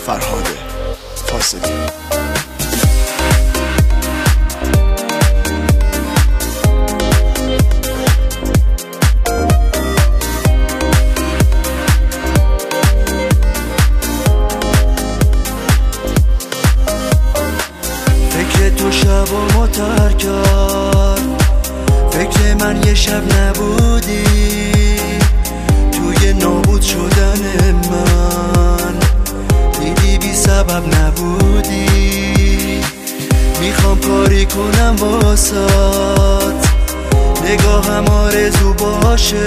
فرهاد فاصلی. فکر تو شب و متر کرد، فکر من یه شب نبودی، توی نابود شدن من دیدی بی سبب نبودی. میخوام کاری کنم واسات، نگاهم آرزو باشه،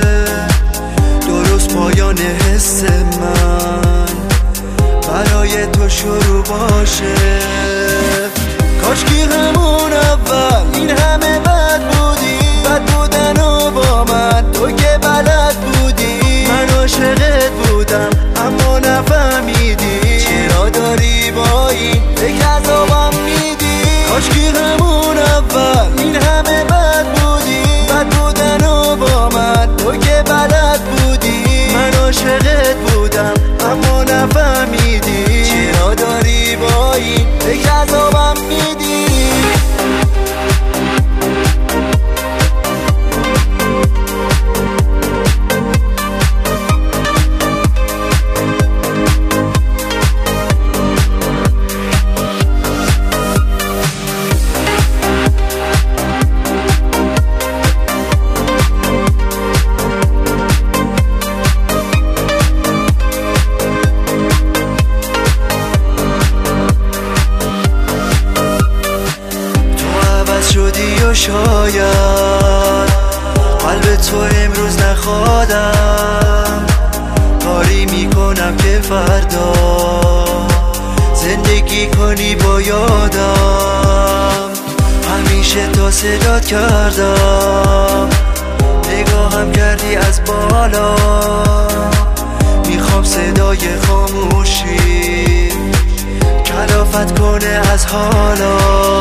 درست پایان حس من برای تو شروع باشه. کاشکی همون اول این همه بد بودی، بد بودن و با من تو که بلد بودی. من عاشقت بودم اما نفهمیدی، چرا داری با این فکر عذابم میدی. کاشکی همون اول این همه بد بودی، بد بودن و با من تو که بلد بودی. من عاشقت بودم اما نفهمیدی، چرا داری با این فکر عذابم میدی. شدی و شاید قلب تو امروز نخوادم، کاری میکنم که فردا زندگی کنی با یادم. همیشه تا صدات کردم، نگاهم کردی از بالا، میخوام صدای خاموشی کلافت کنه از حالا.